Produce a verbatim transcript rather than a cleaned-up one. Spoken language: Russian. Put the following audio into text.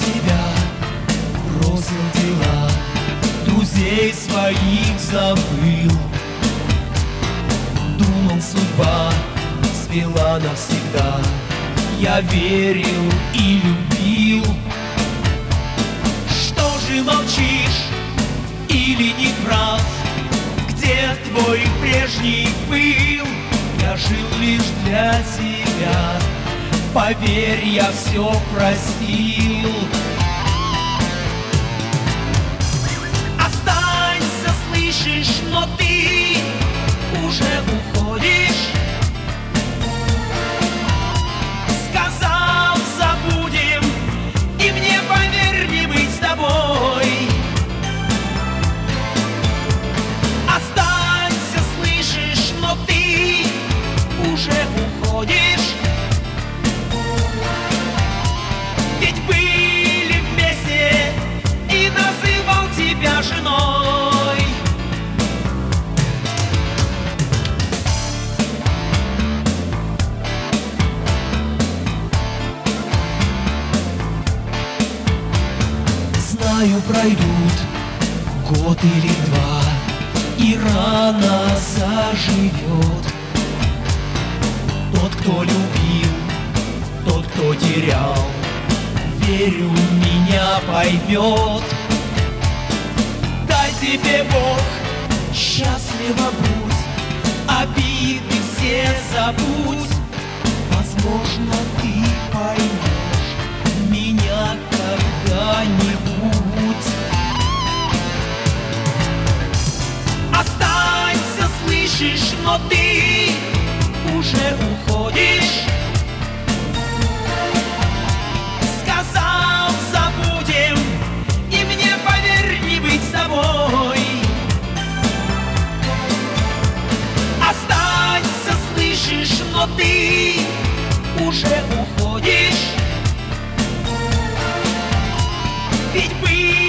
тебя, бросил дела, друзей своих забыл. Думал, судьба свела навсегда, я верил и любил. Что же молчишь или не прав? Где твой прежний пыл? Я жил лишь для тебя, поверь, я все простил. Останься, слышишь, но ты уже уходишь. Сказал, забудем, и мне, поверь, не быть с тобой. Останься, слышишь, но ты уже уходишь. Ведь были вместе, и называл тебя женой. Знаю, пройдут год или два, и рана заживет. Тот, кто любил, тот, кто терял, верю, меня поймет. Дай тебе Бог, счастливо будь, обиды все забудь. Возможно, ты поймешь меня когда-нибудь. Останься, слышишь, но ты уже уходишь. Сказал, забудем, и мне, поверь, не быть с тобой. Останься, слышишь, но ты уже уходишь. Ведь бы